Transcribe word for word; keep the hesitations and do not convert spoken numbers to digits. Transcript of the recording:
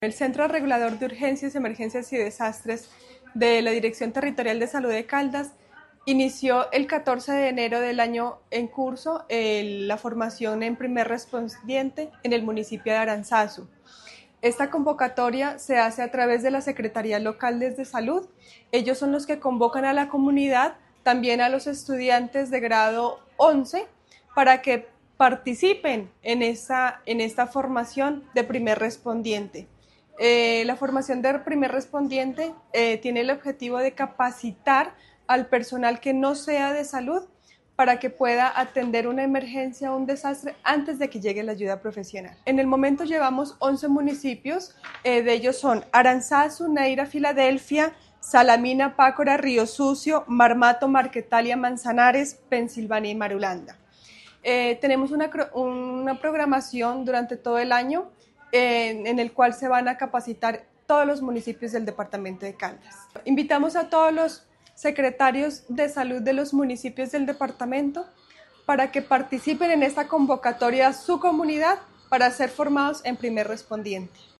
El Centro Regulador de Urgencias, Emergencias y Desastres de la Dirección Territorial de Salud de Caldas inició el catorce de enero del año en curso el, la formación en primer respondiente en el municipio de Aranzazu. Esta convocatoria se hace a través de la Secretaría Local de Salud. Ellos son los que convocan a la comunidad, también a los estudiantes de grado once, para que participen en esta, en esta formación de primer respondiente. Eh, la formación de primer respondiente eh, tiene el objetivo de capacitar al personal que no sea de salud para que pueda atender una emergencia o un desastre antes de que llegue la ayuda profesional. En el momento llevamos once municipios, eh, de ellos son Aranzazu, Neira, Filadelfia, Salamina, Pácora, Río Sucio, Marmato, Marquetalia, Manzanares, Pensilvania y Marulanda. Eh, tenemos una, una programación durante todo el año en, en el cual se van a capacitar todos los municipios del departamento de Caldas. Invitamos a todos los secretarios de salud de los municipios del departamento para que participen en esta convocatoria a su comunidad para ser formados en primer respondiente.